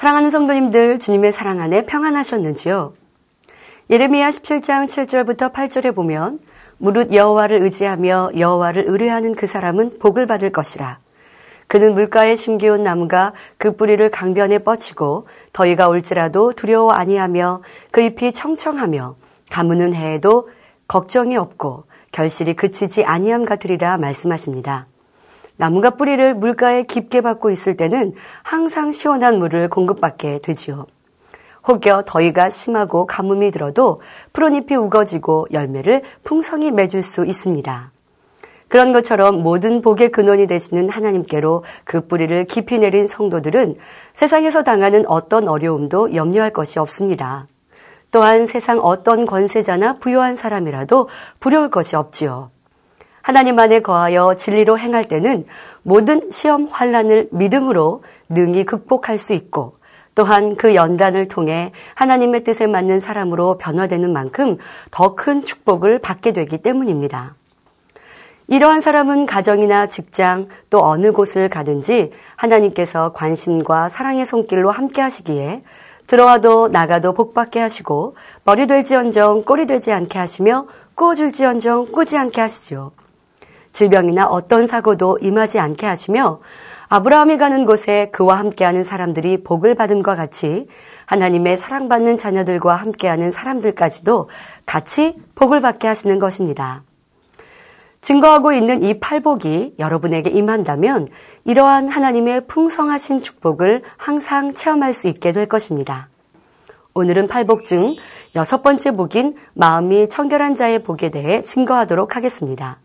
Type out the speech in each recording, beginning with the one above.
사랑하는 성도님들, 주님의 사랑 안에 평안하셨는지요? 예레미야 17장 7절부터 8절에 보면 무릇 여호와를 의지하며 여호와를 의뢰하는 그 사람은 복을 받을 것이라. 그는 물가에 심기운 나무가 그 뿌리를 강변에 뻗치고 더위가 올지라도 두려워 아니하며 그 잎이 청청하며 가무는 해에도 걱정이 없고 결실이 그치지 아니함 같으리라 말씀하십니다. 나무가 뿌리를 물가에 깊게 받고 있을 때는 항상 시원한 물을 공급받게 되지요. 혹여 더위가 심하고 가뭄이 들어도 푸른 잎이 우거지고 열매를 풍성히 맺을 수 있습니다. 그런 것처럼 모든 복의 근원이 되시는 하나님께로 그 뿌리를 깊이 내린 성도들은 세상에서 당하는 어떤 어려움도 염려할 것이 없습니다. 또한 세상 어떤 권세자나 부유한 사람이라도 두려울 것이 없지요. 하나님 안에 거하여 진리로 행할 때는 모든 시험 환난을 믿음으로 능히 극복할 수 있고 또한 그 연단을 통해 하나님의 뜻에 맞는 사람으로 변화되는 만큼 더 큰 축복을 받게 되기 때문입니다. 이러한 사람은 가정이나 직장 또 어느 곳을 가든지 하나님께서 관심과 사랑의 손길로 함께 하시기에 들어와도 나가도 복받게 하시고 머리 될지언정 꼬리 되지 않게 하시며 꾸어줄지언정 꾸지 않게 하시죠. 질병이나 어떤 사고도 임하지 않게 하시며 아브라함이 가는 곳에 그와 함께하는 사람들이 복을 받음과 같이 하나님의 사랑받는 자녀들과 함께하는 사람들까지도 같이 복을 받게 하시는 것입니다. 증거하고 있는 이 팔복이 여러분에게 임한다면 이러한 하나님의 풍성하신 축복을 항상 체험할 수 있게 될 것입니다. 오늘은 팔복 중 6번째 복인 마음이 청결한 자의 복에 대해 증거하도록 하겠습니다.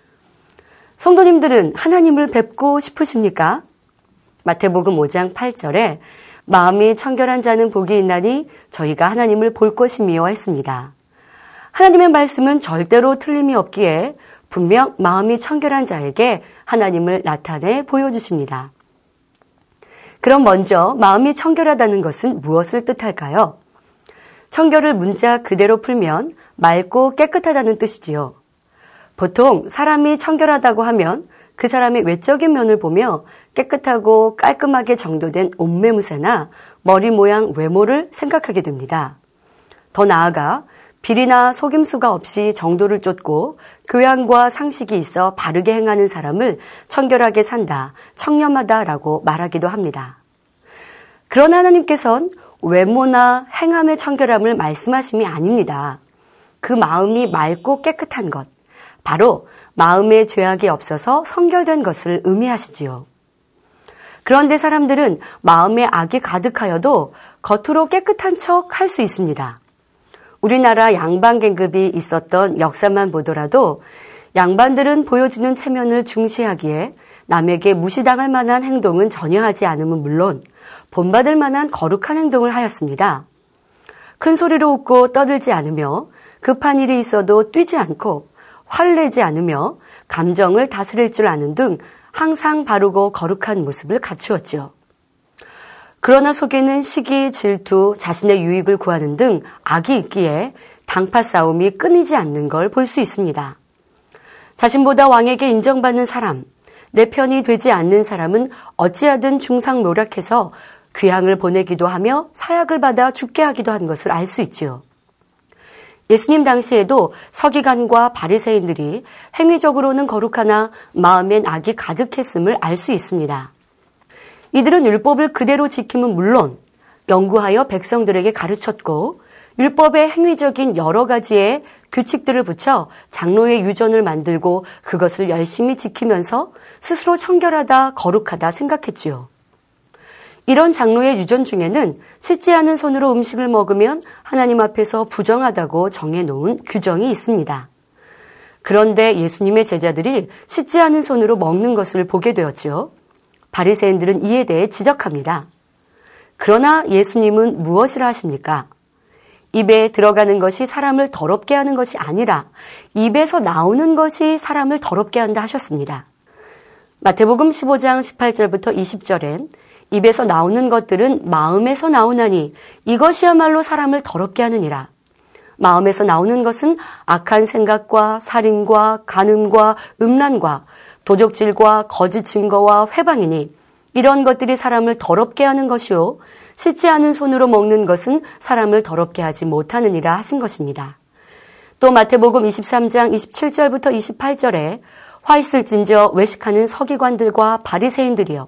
성도님들은 하나님을 뵙고 싶으십니까? 마태복음 5장 8절에 마음이 청결한 자는 복이 있나니 저희가 하나님을 볼 것이미요 했습니다. 하나님의 말씀은 절대로 틀림이 없기에 분명 마음이 청결한 자에게 하나님을 나타내 보여주십니다. 그럼 먼저 마음이 청결하다는 것은 무엇을 뜻할까요? 청결을 문자 그대로 풀면 맑고 깨끗하다는 뜻이지요. 보통 사람이 청결하다고 하면 그 사람의 외적인 면을 보며 깨끗하고 깔끔하게 정돈된 옷매무새나 머리 모양 외모를 생각하게 됩니다. 더 나아가 비리나 속임수가 없이 정도를 쫓고 교양과 상식이 있어 바르게 행하는 사람을 청결하게 산다, 청렴하다라고 말하기도 합니다. 그러나 하나님께서는 외모나 행함의 청결함을 말씀하심이 아닙니다. 그 마음이 맑고 깨끗한 것, 바로 마음에 죄악이 없어서 성결된 것을 의미하시지요. 그런데 사람들은 마음에 악이 가득하여도 겉으로 깨끗한 척 할 수 있습니다. 우리나라 양반 계급이 있었던 역사만 보더라도 양반들은 보여지는 체면을 중시하기에 남에게 무시당할 만한 행동은 전혀 하지 않음은 물론 본받을 만한 거룩한 행동을 하였습니다. 큰 소리로 웃고 떠들지 않으며 급한 일이 있어도 뛰지 않고 화를 내지 않으며 감정을 다스릴 줄 아는 등 항상 바르고 거룩한 모습을 갖추었지요. 그러나 속에는 시기, 질투, 자신의 유익을 구하는 등 악이 있기에 당파 싸움이 끊이지 않는 걸 볼 수 있습니다. 자신보다 왕에게 인정받는 사람, 내 편이 되지 않는 사람은 어찌하든 중상모략해서 귀향을 보내기도 하며 사약을 받아 죽게 하기도 한 것을 알 수 있지요. 예수님 당시에도 서기관과 바리새인들이 행위적으로는 거룩하나 마음엔 악이 가득했음을 알 수 있습니다. 이들은 율법을 그대로 지킴은 물론 연구하여 백성들에게 가르쳤고 율법의 행위적인 여러 가지의 규칙들을 붙여 장로의 유전을 만들고 그것을 열심히 지키면서 스스로 청결하다, 거룩하다 생각했지요. 이런 장로의 유전 중에는 씻지 않은 손으로 음식을 먹으면 하나님 앞에서 부정하다고 정해놓은 규정이 있습니다. 그런데 예수님의 제자들이 씻지 않은 손으로 먹는 것을 보게 되었지요. 바리새인들은 이에 대해 지적합니다. 그러나 예수님은 무엇이라 하십니까? 입에 들어가는 것이 사람을 더럽게 하는 것이 아니라 입에서 나오는 것이 사람을 더럽게 한다 하셨습니다. 마태복음 15장 18절부터 20절엔 입에서 나오는 것들은 마음에서 나오나니 이것이야말로 사람을 더럽게 하느니라. 마음에서 나오는 것은 악한 생각과 살인과 간음과 음란과 도적질과 거짓 증거와 회방이니 이런 것들이 사람을 더럽게 하는 것이요 씻지 않은 손으로 먹는 것은 사람을 더럽게 하지 못하느니라 하신 것입니다. 또 마태복음 23장 27절부터 28절에 화 있을진저 외식하는 서기관들과 바리새인들이여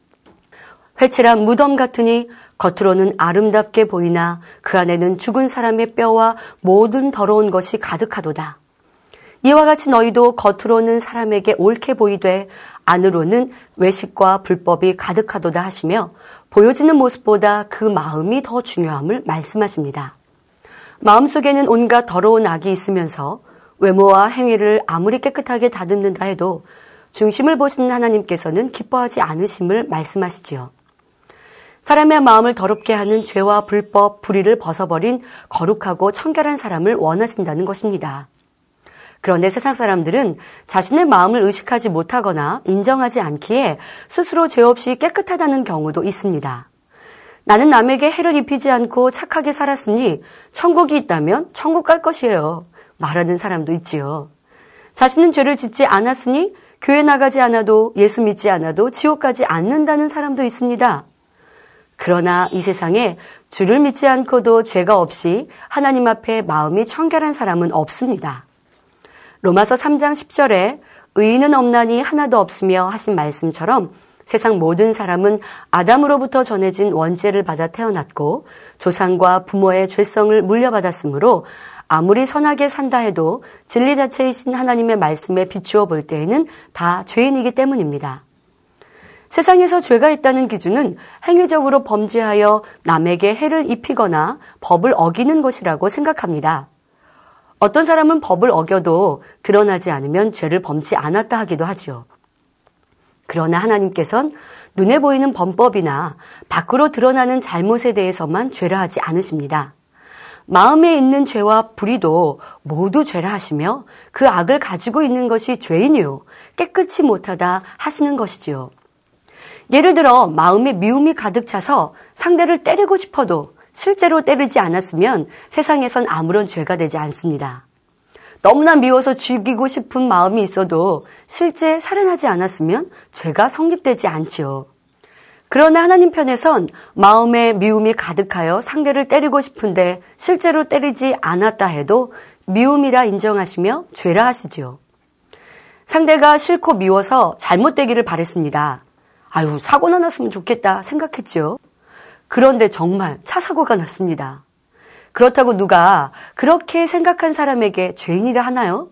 회칠한 무덤 같으니 겉으로는 아름답게 보이나 그 안에는 죽은 사람의 뼈와 모든 더러운 것이 가득하도다. 이와 같이 너희도 겉으로는 사람에게 옳게 보이되 안으로는 외식과 불법이 가득하도다 하시며 보여지는 모습보다 그 마음이 더 중요함을 말씀하십니다. 마음속에는 온갖 더러운 악이 있으면서 외모와 행위를 아무리 깨끗하게 다듬는다 해도 중심을 보시는 하나님께서는 기뻐하지 않으심을 말씀하시지요. 사람의 마음을 더럽게 하는 죄와 불법, 불의를 벗어버린 거룩하고 청결한 사람을 원하신다는 것입니다. 그런데 세상 사람들은 자신의 마음을 의식하지 못하거나 인정하지 않기에 스스로 죄 없이 깨끗하다는 경우도 있습니다. 나는 남에게 해를 입히지 않고 착하게 살았으니 천국이 있다면 천국 갈 것이에요. 말하는 사람도 있지요. 자신은 죄를 짓지 않았으니 교회 나가지 않아도 예수 믿지 않아도 지옥 가지 않는다는 사람도 있습니다. 그러나 이 세상에 주를 믿지 않고도 죄가 없이 하나님 앞에 마음이 청결한 사람은 없습니다. 로마서 3장 10절에 의인은 없나니 하나도 없으며 하신 말씀처럼 세상 모든 사람은 아담으로부터 전해진 원죄를 받아 태어났고 조상과 부모의 죄성을 물려받았으므로 아무리 선하게 산다 해도 진리 자체이신 하나님의 말씀에 비추어 볼 때에는 다 죄인이기 때문입니다. 세상에서 죄가 있다는 기준은 행위적으로 범죄하여 남에게 해를 입히거나 법을 어기는 것이라고 생각합니다. 어떤 사람은 법을 어겨도 드러나지 않으면 죄를 범치 않았다 하기도 하지요. 그러나 하나님께서는 눈에 보이는 범법이나 밖으로 드러나는 잘못에 대해서만 죄라 하지 않으십니다. 마음에 있는 죄와 불의도 모두 죄라 하시며 그 악을 가지고 있는 것이 죄인이요 깨끗이 못하다 하시는 것이지요. 예를 들어 마음에 미움이 가득 차서 상대를 때리고 싶어도 실제로 때리지 않았으면 세상에선 아무런 죄가 되지 않습니다. 너무나 미워서 죽이고 싶은 마음이 있어도 실제 살인하지 않았으면 죄가 성립되지 않지요. 그러나 하나님 편에선 마음에 미움이 가득하여 상대를 때리고 싶은데 실제로 때리지 않았다 해도 미움이라 인정하시며 죄라 하시지요. 상대가 싫고 미워서 잘못되기를 바랬습니다. 아유, 사고나 났으면 좋겠다 생각했죠. 그런데 정말 차 사고가 났습니다. 그렇다고 누가 그렇게 생각한 사람에게 죄인이라 하나요?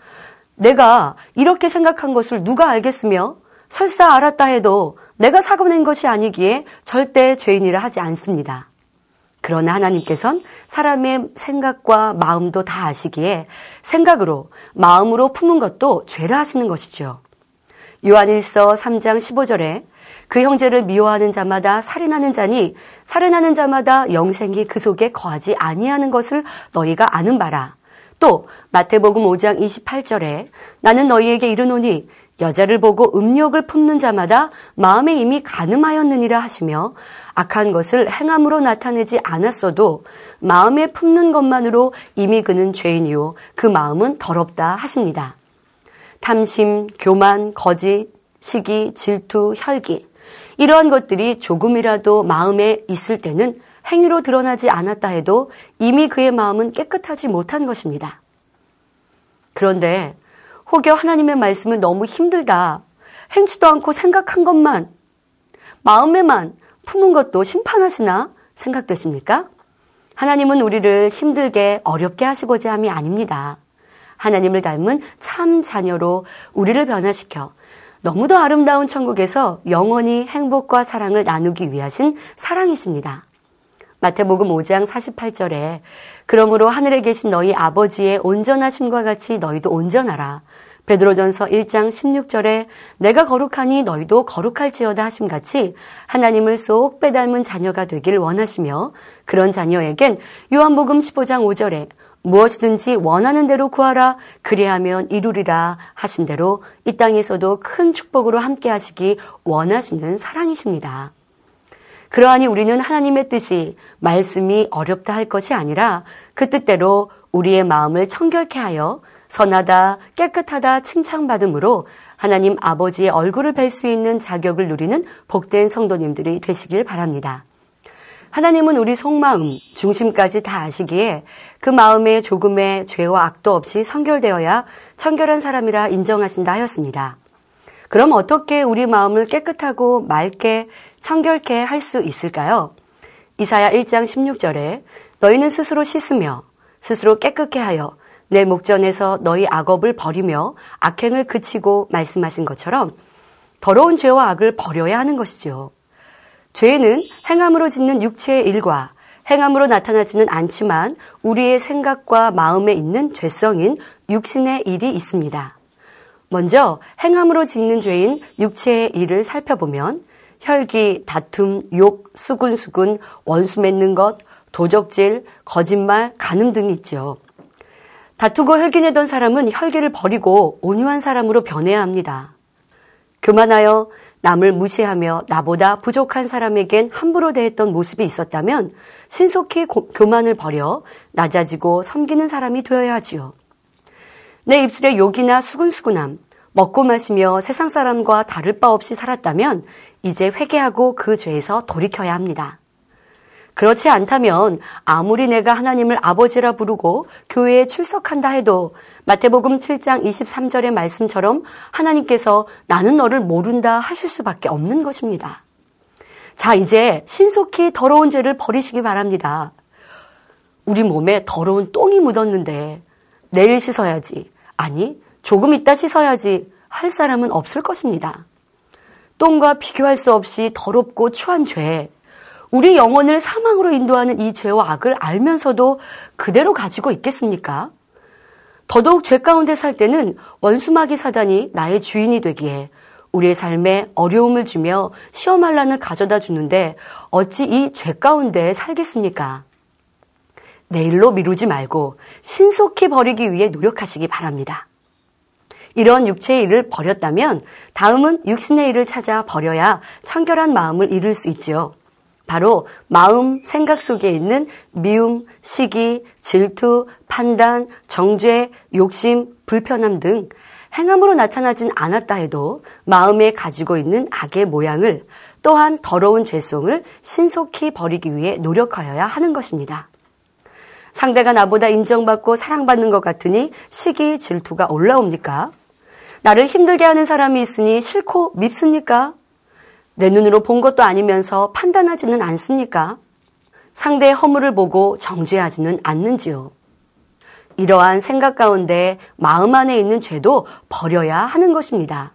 내가 이렇게 생각한 것을 누가 알겠으며 설사 알았다 해도 내가 사고 낸 것이 아니기에 절대 죄인이라 하지 않습니다. 그러나 하나님께서는 사람의 생각과 마음도 다 아시기에 생각으로, 마음으로 품은 것도 죄라 하시는 것이죠. 요한일서 3장 15절에 그 형제를 미워하는 자마다 살인하는 자니 살인하는 자마다 영생이 그 속에 거하지 아니하는 것을 너희가 아는 바라. 또 마태복음 5장 28절에 나는 너희에게 이르노니 여자를 보고 음욕을 품는 자마다 마음에 이미 간음하였느니라 하시며 악한 것을 행함으로 나타내지 않았어도 마음에 품는 것만으로 이미 그는 죄인이요 그 마음은 더럽다 하십니다. 탐심, 교만, 거짓, 시기, 질투, 혈기 이러한 것들이 조금이라도 마음에 있을 때는 행위로 드러나지 않았다 해도 이미 그의 마음은 깨끗하지 못한 것입니다. 그런데 혹여 하나님의 말씀은 너무 힘들다, 행치도 않고 생각한 것만, 마음에만 품은 것도 심판하시나 생각되십니까? 하나님은 우리를 힘들게 어렵게 하시고자 함이 아닙니다. 하나님을 닮은 참 자녀로 우리를 변화시켜 너무도 아름다운 천국에서 영원히 행복과 사랑을 나누기 위하신 사랑이십니다. 마태복음 5장 48절에 그러므로 하늘에 계신 너희 아버지의 온전하심과 같이 너희도 온전하라. 베드로전서 1장 16절에 내가 거룩하니 너희도 거룩할지어다 하심같이 하나님을 쏙 빼닮은 자녀가 되길 원하시며 그런 자녀에겐 요한복음 15장 5절에 무엇이든지 원하는 대로 구하라 그리하면 이루리라 하신 대로 이 땅에서도 큰 축복으로 함께 하시기 원하시는 사랑이십니다. 그러하니 우리는 하나님의 뜻이 말씀이 어렵다 할 것이 아니라 그 뜻대로 우리의 마음을 청결케 하여 선하다 깨끗하다 칭찬받음으로 하나님 아버지의 얼굴을 뵐 수 있는 자격을 누리는 복된 성도님들이 되시길 바랍니다. 하나님은 우리 속마음, 중심까지 다 아시기에 그 마음에 조금의 죄와 악도 없이 성결되어야 청결한 사람이라 인정하신다 하였습니다. 그럼 어떻게 우리 마음을 깨끗하고 맑게 청결케 할 수 있을까요? 이사야 1장 16절에 너희는 스스로 씻으며 스스로 깨끗게 하여 내 목전에서 너희 악업을 버리며 악행을 그치고 말씀하신 것처럼 더러운 죄와 악을 버려야 하는 것이죠. 죄는 행함으로 짓는 육체의 일과 행함으로 나타나지는 않지만 우리의 생각과 마음에 있는 죄성인 육신의 일이 있습니다. 먼저 행함으로 짓는 죄인 육체의 일을 살펴보면 혈기, 다툼, 욕, 수군수군, 원수 맺는 것, 도적질, 거짓말, 간음 등이 있죠. 다투고 혈기내던 사람은 혈기를 버리고 온유한 사람으로 변해야 합니다. 교만하여 남을 무시하며 나보다 부족한 사람에겐 함부로 대했던 모습이 있었다면 신속히 교만을 버려 낮아지고 섬기는 사람이 되어야 하지요. 내 입술에 욕이나 수군수군함, 먹고 마시며 세상 사람과 다를 바 없이 살았다면 이제 회개하고 그 죄에서 돌이켜야 합니다. 그렇지 않다면 아무리 내가 하나님을 아버지라 부르고 교회에 출석한다 해도 마태복음 7장 23절의 말씀처럼 하나님께서 나는 너를 모른다 하실 수밖에 없는 것입니다. 자, 이제 신속히 더러운 죄를 버리시기 바랍니다. 우리 몸에 더러운 똥이 묻었는데 내일 씻어야지, 아니 조금 있다 씻어야지 할 사람은 없을 것입니다. 똥과 비교할 수 없이 더럽고 추한 죄, 우리 영혼을 사망으로 인도하는 이 죄와 악을 알면서도 그대로 가지고 있겠습니까? 더더욱 죄 가운데 살 때는 원수마귀 사단이 나의 주인이 되기에 우리의 삶에 어려움을 주며 시험환란을 가져다 주는데 어찌 이 죄 가운데 살겠습니까? 내일로 미루지 말고 신속히 버리기 위해 노력하시기 바랍니다. 이런 육체의 일을 버렸다면 다음은 육신의 일을 찾아 버려야 청결한 마음을 이룰 수 있지요. 바로 마음, 생각 속에 있는 미움, 시기, 질투, 판단, 정죄, 욕심, 불편함 등 행함으로 나타나진 않았다 해도 마음에 가지고 있는 악의 모양을 또한 더러운 죄성을 신속히 버리기 위해 노력하여야 하는 것입니다. 상대가 나보다 인정받고 사랑받는 것 같으니 시기, 질투가 올라옵니까? 나를 힘들게 하는 사람이 있으니 싫고 밉습니까? 내 눈으로 본 것도 아니면서 판단하지는 않습니까? 상대의 허물을 보고 정죄하지는 않는지요? 이러한 생각 가운데 마음 안에 있는 죄도 버려야 하는 것입니다.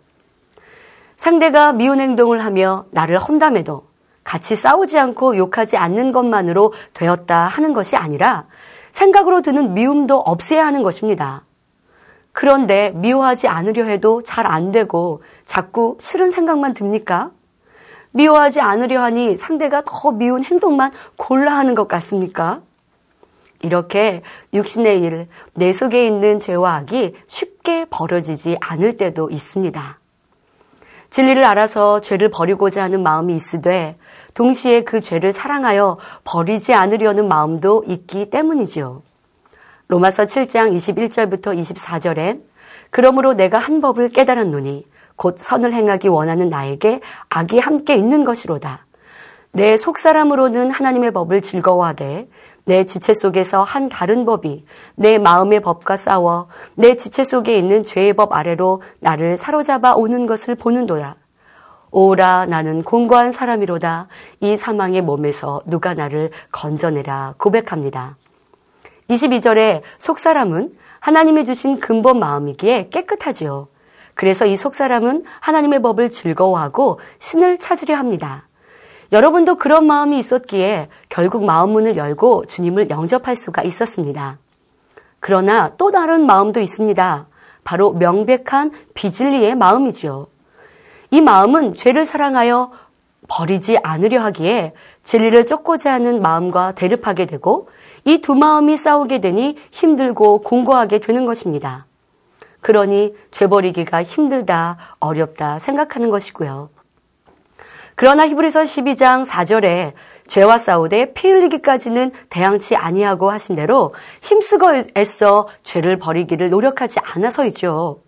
상대가 미운 행동을 하며 나를 험담해도 같이 싸우지 않고 욕하지 않는 것만으로 되었다 하는 것이 아니라 생각으로 드는 미움도 없애야 하는 것입니다. 그런데 미워하지 않으려 해도 잘 안 되고 자꾸 싫은 생각만 듭니까? 미워하지 않으려 하니 상대가 더 미운 행동만 골라 하는 것 같습니까? 이렇게 육신의 일, 내 속에 있는 죄와 악이 쉽게 버려지지 않을 때도 있습니다. 진리를 알아서 죄를 버리고자 하는 마음이 있으되 동시에 그 죄를 사랑하여 버리지 않으려는 마음도 있기 때문이지요. 로마서 7장 21절부터 24절에 그러므로 내가 한 법을 깨달았노니 곧 선을 행하기 원하는 나에게 악이 함께 있는 것이로다. 내 속사람으로는 하나님의 법을 즐거워하되 내 지체 속에서 한 다른 법이 내 마음의 법과 싸워 내 지체 속에 있는 죄의 법 아래로 나를 사로잡아 오는 것을 보는도다. 오라 나는 공고한 사람이로다. 이 사망의 몸에서 누가 나를 건져내라 고백합니다. 22절에 속사람은 하나님이 주신 근본 마음이기에 깨끗하지요. 그래서 이 속사람은 하나님의 법을 즐거워하고 신을 찾으려 합니다. 여러분도 그런 마음이 있었기에 결국 마음문을 열고 주님을 영접할 수가 있었습니다. 그러나 또 다른 마음도 있습니다. 바로 명백한 비진리의 마음이지요. 이 마음은 죄를 사랑하여 버리지 않으려 하기에 진리를 쫓고자 하는 마음과 대립하게 되고 이 두 마음이 싸우게 되니 힘들고 공고하게 되는 것입니다. 그러니 죄 버리기가 힘들다, 어렵다 생각하는 것이고요. 그러나 히브리서 12장 4절에 죄와 싸우되 피 흘리기까지는 대항치 아니하고 하신 대로 힘쓰고 애써 죄를 버리기를 노력하지 않아서이죠.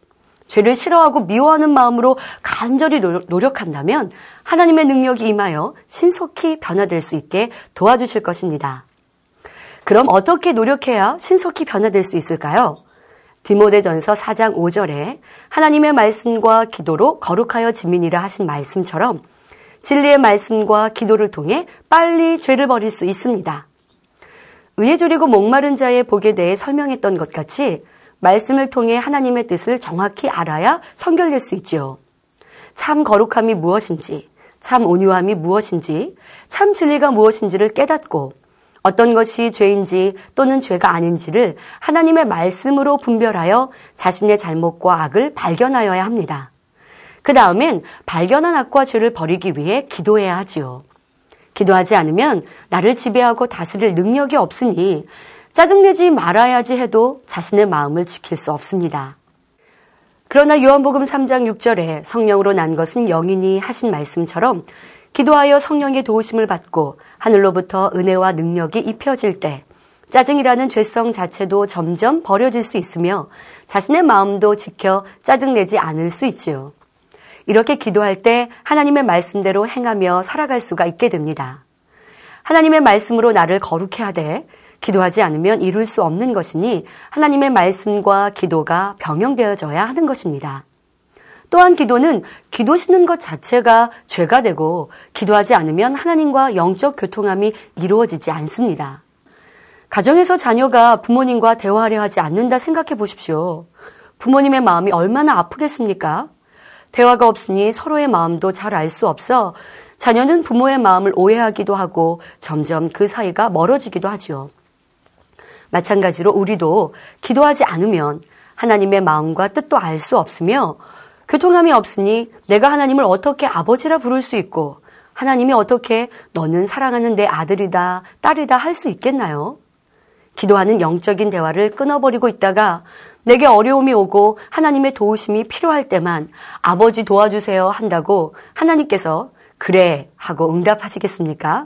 죄를 싫어하고 미워하는 마음으로 간절히 노력한다면 하나님의 능력이 임하여 신속히 변화될 수 있게 도와주실 것입니다. 그럼 어떻게 노력해야 신속히 변화될 수 있을까요? 디모데전서 4장 5절에 하나님의 말씀과 기도로 거룩하여 지민이라 하신 말씀처럼 진리의 말씀과 기도를 통해 빨리 죄를 버릴 수 있습니다. 의에 졸이고 목마른 자의 복에 대해 설명했던 것 같이 말씀을 통해 하나님의 뜻을 정확히 알아야 선결될 수 있지요. 참 거룩함이 무엇인지, 참 온유함이 무엇인지, 참 진리가 무엇인지를 깨닫고 어떤 것이 죄인지 또는 죄가 아닌지를 하나님의 말씀으로 분별하여 자신의 잘못과 악을 발견하여야 합니다. 그 다음엔 발견한 악과 죄를 버리기 위해 기도해야 하지요. 기도하지 않으면 나를 지배하고 다스릴 능력이 없으니 짜증내지 말아야지 해도 자신의 마음을 지킬 수 없습니다. 그러나 요한복음 3장 6절에 성령으로 난 것은 영이니 하신 말씀처럼 기도하여 성령의 도우심을 받고 하늘로부터 은혜와 능력이 입혀질 때 짜증이라는 죄성 자체도 점점 버려질 수 있으며 자신의 마음도 지켜 짜증내지 않을 수 있지요. 이렇게 기도할 때 하나님의 말씀대로 행하며 살아갈 수가 있게 됩니다. 하나님의 말씀으로 나를 거룩해 하되 기도하지 않으면 이룰 수 없는 것이니 하나님의 말씀과 기도가 병행되어져야 하는 것입니다. 또한 기도는 기도 싣는 것 자체가 죄가 되고 기도하지 않으면 하나님과 영적 교통함이 이루어지지 않습니다. 가정에서 자녀가 부모님과 대화하려 하지 않는다 생각해 보십시오. 부모님의 마음이 얼마나 아프겠습니까? 대화가 없으니 서로의 마음도 잘 알 수 없어 자녀는 부모의 마음을 오해하기도 하고 점점 그 사이가 멀어지기도 하지요. 마찬가지로 우리도 기도하지 않으면 하나님의 마음과 뜻도 알 수 없으며 교통함이 없으니 내가 하나님을 어떻게 아버지라 부를 수 있고 하나님이 어떻게 너는 사랑하는 내 아들이다, 딸이다 할 수 있겠나요? 기도하는 영적인 대화를 끊어버리고 있다가 내게 어려움이 오고 하나님의 도우심이 필요할 때만 아버지 도와주세요 한다고 하나님께서 그래 하고 응답하시겠습니까?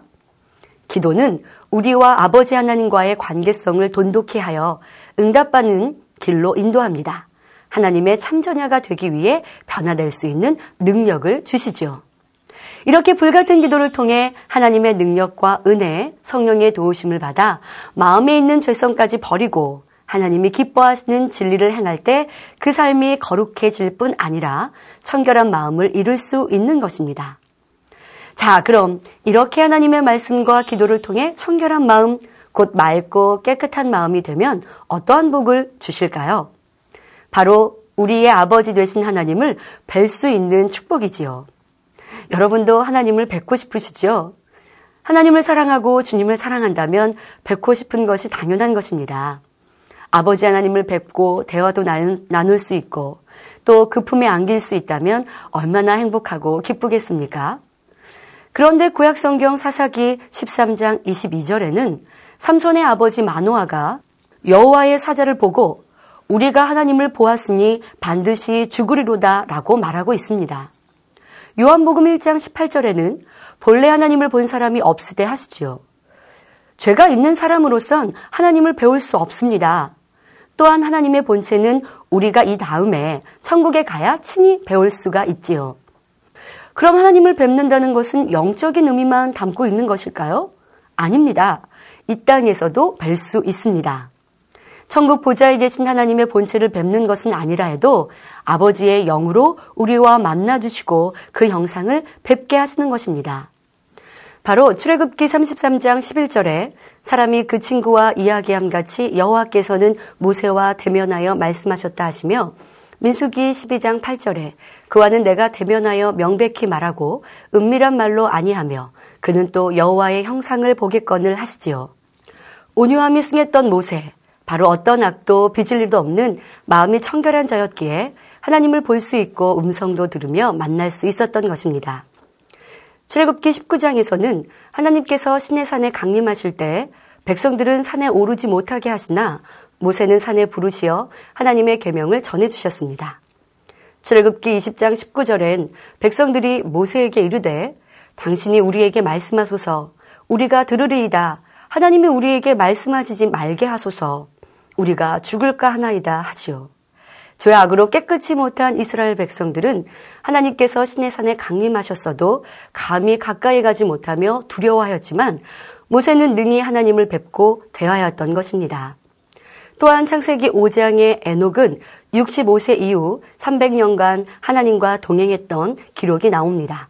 기도는 우리와 아버지 하나님과의 관계성을 돈독히 하여 응답받는 길로 인도합니다. 하나님의 참전야가 되기 위해 변화될 수 있는 능력을 주시죠. 이렇게 불같은 기도를 통해 하나님의 능력과 은혜, 성령의 도우심을 받아 마음에 있는 죄성까지 버리고 하나님이 기뻐하시는 진리를 행할 때 그 삶이 거룩해질 뿐 아니라 청결한 마음을 이룰 수 있는 것입니다. 자, 그럼 이렇게 하나님의 말씀과 기도를 통해 청결한 마음, 곧 맑고 깨끗한 마음이 되면 어떠한 복을 주실까요? 바로 우리의 아버지 되신 하나님을 뵐 수 있는 축복이지요. 여러분도 하나님을 뵙고 싶으시죠? 하나님을 사랑하고 주님을 사랑한다면 뵙고 싶은 것이 당연한 것입니다. 아버지 하나님을 뵙고 대화도 나눌 수 있고 또 그 품에 안길 수 있다면 얼마나 행복하고 기쁘겠습니까? 그런데 구약성경 사사기 13장 22절에는 삼손의 아버지 마노아가 여호와의 사자를 보고 우리가 하나님을 보았으니 반드시 죽으리로다 라고 말하고 있습니다. 요한복음 1장 18절에는 본래 하나님을 본 사람이 없으되 하시지요. 죄가 있는 사람으로선 하나님을 배울 수 없습니다. 또한 하나님의 본체는 우리가 이 다음에 천국에 가야 친히 배울 수가 있지요. 그럼 하나님을 뵙는다는 것은 영적인 의미만 담고 있는 것일까요? 아닙니다. 이 땅에서도 뵐 수 있습니다. 천국 보좌에 계신 하나님의 본체를 뵙는 것은 아니라 해도 아버지의 영으로 우리와 만나주시고 그 형상을 뵙게 하시는 것입니다. 바로 출애굽기 33장 11절에 사람이 그 친구와 이야기함 같이 여호와께서는 모세와 대면하여 말씀하셨다 하시며 민수기 12장 8절에 그와는 내가 대면하여 명백히 말하고 은밀한 말로 아니하며 그는 또 여호와의 형상을 보겠거늘 하시지요. 온유함이 승했던 모세, 바로 어떤 악도 빚을 일도 없는 마음이 청결한 자였기에 하나님을 볼 수 있고 음성도 들으며 만날 수 있었던 것입니다. 출애굽기 19장에서는 하나님께서 시내산에 강림하실 때 백성들은 산에 오르지 못하게 하시나 모세는 산에 부르시어 하나님의 계명을 전해주셨습니다. 출애굽기 20장 19절엔 백성들이 모세에게 이르되 당신이 우리에게 말씀하소서 우리가 들으리이다. 하나님이 우리에게 말씀하시지 말게 하소서 우리가 죽을까 하나이다 하지요. 죄 악으로 깨끗이 못한 이스라엘 백성들은 하나님께서 시내산에 강림하셨어도 감히 가까이 가지 못하며 두려워하였지만 모세는 능히 하나님을 뵙고 대하였던 것입니다. 또한 창세기 5장의 에녹은 65세 이후 300년간 하나님과 동행했던 기록이 나옵니다.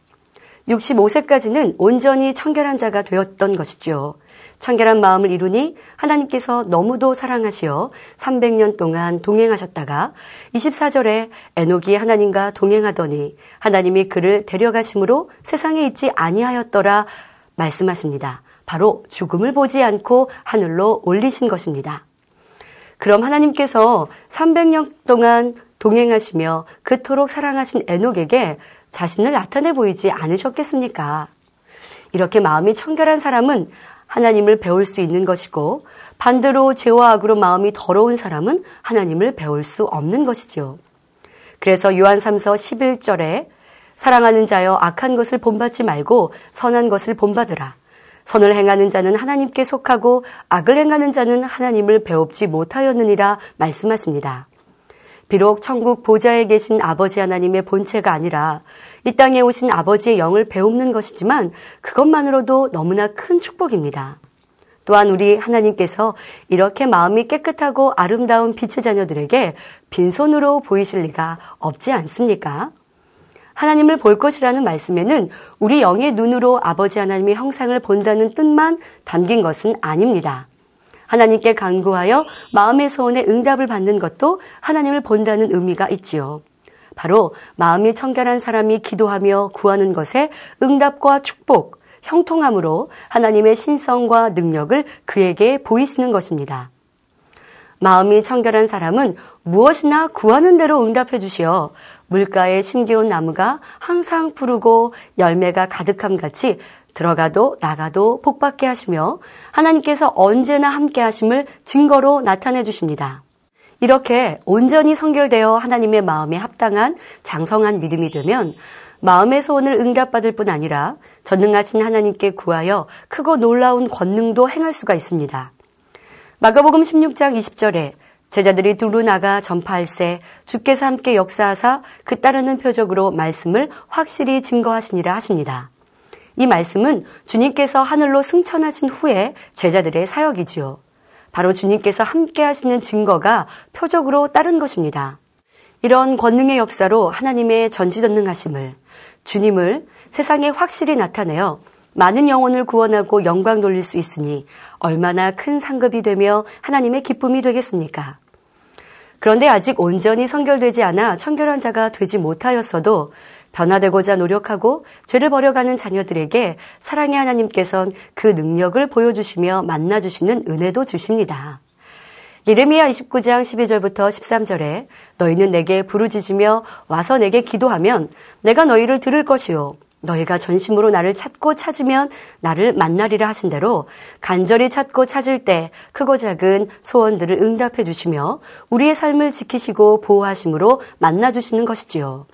65세까지는 온전히 청결한 자가 되었던 것이죠. 청결한 마음을 이루니 하나님께서 너무도 사랑하시어 300년 동안 동행하셨다가 24절에 에녹이 하나님과 동행하더니 하나님이 그를 데려가심으로 세상에 있지 아니하였더라 말씀하십니다. 바로 죽음을 보지 않고 하늘로 올리신 것입니다. 그럼 하나님께서 300년 동안 동행하시며 그토록 사랑하신 에녹에게 자신을 나타내 보이지 않으셨겠습니까? 이렇게 마음이 청결한 사람은 하나님을 배울 수 있는 것이고 반대로 죄와 악으로 마음이 더러운 사람은 하나님을 배울 수 없는 것이지요. 그래서 요한 3서 11절에 사랑하는 자여 악한 것을 본받지 말고 선한 것을 본받으라. 선을 행하는 자는 하나님께 속하고 악을 행하는 자는 하나님을 배웁지 못하였느니라 말씀하십니다. 비록 천국 보좌에 계신 아버지 하나님의 본체가 아니라 이 땅에 오신 아버지의 영을 배우는 것이지만 그것만으로도 너무나 큰 축복입니다. 또한 우리 하나님께서 이렇게 마음이 깨끗하고 아름다운 빛의 자녀들에게 빈손으로 보이실 리가 없지 않습니까? 하나님을 볼 것이라는 말씀에는 우리 영의 눈으로 아버지 하나님의 형상을 본다는 뜻만 담긴 것은 아닙니다. 하나님께 간구하여 마음의 소원에 응답을 받는 것도 하나님을 본다는 의미가 있지요. 바로 마음이 청결한 사람이 기도하며 구하는 것에 응답과 축복, 형통함으로 하나님의 신성과 능력을 그에게 보이시는 것입니다. 마음이 청결한 사람은 무엇이나 구하는 대로 응답해 주시어 물가에 심겨온 나무가 항상 푸르고 열매가 가득함 같이 들어가도 나가도 복받게 하시며 하나님께서 언제나 함께 하심을 증거로 나타내 주십니다. 이렇게 온전히 성결되어 하나님의 마음에 합당한 장성한 믿음이 되면 마음의 소원을 응답받을 뿐 아니라 전능하신 하나님께 구하여 크고 놀라운 권능도 행할 수가 있습니다. 마가복음 16장 20절에 제자들이 두루 나가 전파할세 주께서 함께 역사하사 그 따르는 표적으로 말씀을 확실히 증거하시니라 하십니다. 이 말씀은 주님께서 하늘로 승천하신 후에 제자들의 사역이지요. 바로 주님께서 함께 하시는 증거가 표적으로 따른 것입니다. 이런 권능의 역사로 하나님의 전지전능하심을, 주님을 세상에 확실히 나타내어 많은 영혼을 구원하고 영광 돌릴 수 있으니 얼마나 큰 상급이 되며 하나님의 기쁨이 되겠습니까? 그런데 아직 온전히 성결되지 않아 청결한 자가 되지 못하였어도 변화되고자 노력하고 죄를 버려가는 자녀들에게 사랑의 하나님께서는 그 능력을 보여주시며 만나주시는 은혜도 주십니다. 예레미야 29장 12절부터 13절에 너희는 내게 부르짖으며 와서 내게 기도하면 내가 너희를 들을 것이요 너희가 전심으로 나를 찾고 찾으면 나를 만나리라 하신 대로 간절히 찾고 찾을 때 크고 작은 소원들을 응답해 주시며 우리의 삶을 지키시고 보호하심으로 만나주시는 것이지요.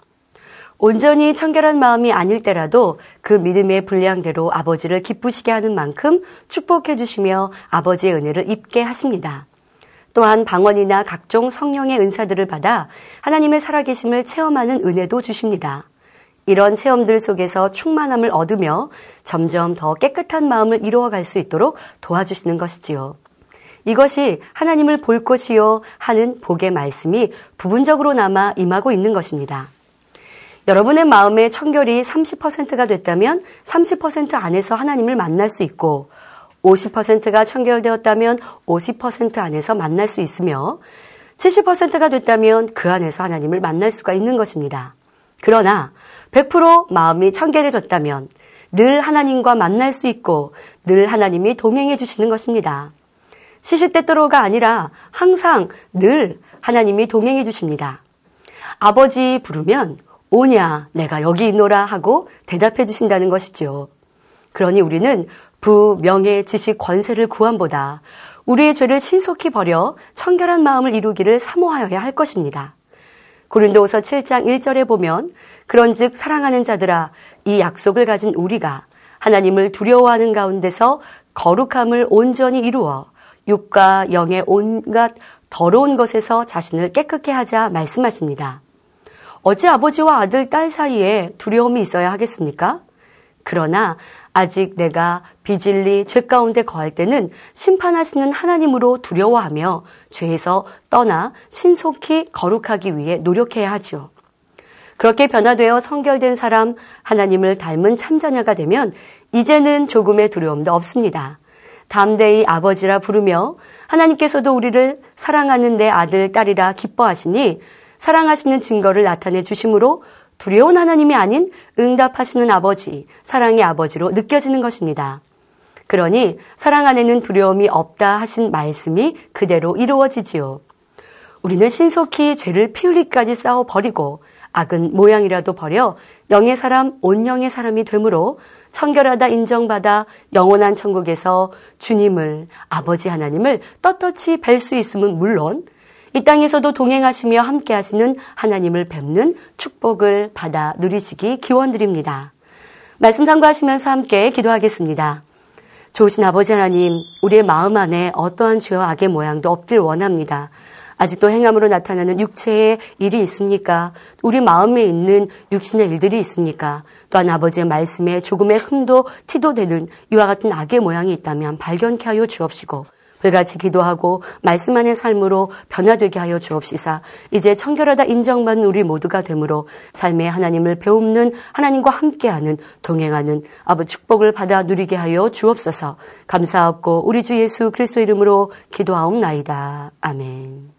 온전히 청결한 마음이 아닐 때라도 그 믿음의 분량대로 아버지를 기쁘시게 하는 만큼 축복해 주시며 아버지의 은혜를 입게 하십니다. 또한 방언이나 각종 성령의 은사들을 받아 하나님의 살아계심을 체험하는 은혜도 주십니다. 이런 체험들 속에서 충만함을 얻으며 점점 더 깨끗한 마음을 이루어갈 수 있도록 도와주시는 것이지요. 이것이 하나님을 볼 것이요 하는 복의 말씀이 부분적으로나마 임하고 있는 것입니다. 여러분의 마음의 청결이 30%가 됐다면 30% 안에서 하나님을 만날 수 있고 50%가 청결되었다면 50% 안에서 만날 수 있으며 70%가 됐다면 그 안에서 하나님을 만날 수가 있는 것입니다. 그러나 100% 마음이 청결해졌다면 늘 하나님과 만날 수 있고 늘 하나님이 동행해 주시는 것입니다. 시시때때로가 아니라 항상 늘 하나님이 동행해 주십니다. 아버지 부르면 오냐 내가 여기 있노라 하고 대답해 주신다는 것이죠. 그러니 우리는 부, 명예, 지식, 권세를 구함보다 우리의 죄를 신속히 버려 청결한 마음을 이루기를 사모하여야 할 것입니다. 고린도후서 7장 1절에 보면 그런즉 사랑하는 자들아 이 약속을 가진 우리가 하나님을 두려워하는 가운데서 거룩함을 온전히 이루어 육과 영의 온갖 더러운 것에서 자신을 깨끗게 하자 말씀하십니다. 어찌 아버지와 아들, 딸 사이에 두려움이 있어야 하겠습니까? 그러나 아직 내가 비질리 죄 가운데 거할 때는 심판하시는 하나님으로 두려워하며 죄에서 떠나 신속히 거룩하기 위해 노력해야 하지요. 그렇게 변화되어 성결된 사람, 하나님을 닮은 참자녀가 되면 이제는 조금의 두려움도 없습니다. 담대히 아버지라 부르며 하나님께서도 우리를 사랑하는 내 아들, 딸이라 기뻐하시니 사랑하시는 증거를 나타내 주심으로 두려운 하나님이 아닌 응답하시는 아버지, 사랑의 아버지로 느껴지는 것입니다. 그러니 사랑 안에는 두려움이 없다 하신 말씀이 그대로 이루어지지요. 우리는 신속히 죄를 피 흘리기까지 싸워버리고 악은 모양이라도 버려 영의 사람, 온영의 사람이 되므로 청결하다 인정받아 영원한 천국에서 주님을, 아버지 하나님을 떳떳이 뵐 수 있음은 물론 이 땅에서도 동행하시며 함께 하시는 하나님을 뵙는 축복을 받아 누리시기 기원드립니다. 말씀 참고하시면서 함께 기도하겠습니다. 좋으신 아버지 하나님, 우리의 마음 안에 어떠한 죄와 악의 모양도 없길 원합니다. 아직도 행함으로 나타나는 육체의 일이 있습니까? 우리 마음에 있는 육신의 일들이 있습니까? 또한 아버지의 말씀에 조금의 흠도 티도 되는 이와 같은 악의 모양이 있다면 발견케 하여 주옵시고 불같이 기도하고 말씀 안의 삶으로 변화되게 하여 주옵시사 이제 청결하다 인정받는 우리 모두가 되므로 삶의 하나님을 배움는 하나님과 함께하는 동행하는 아버지 축복을 받아 누리게 하여 주옵소서. 감사하옵고 우리 주 예수 그리스도 이름으로 기도하옵나이다. 아멘.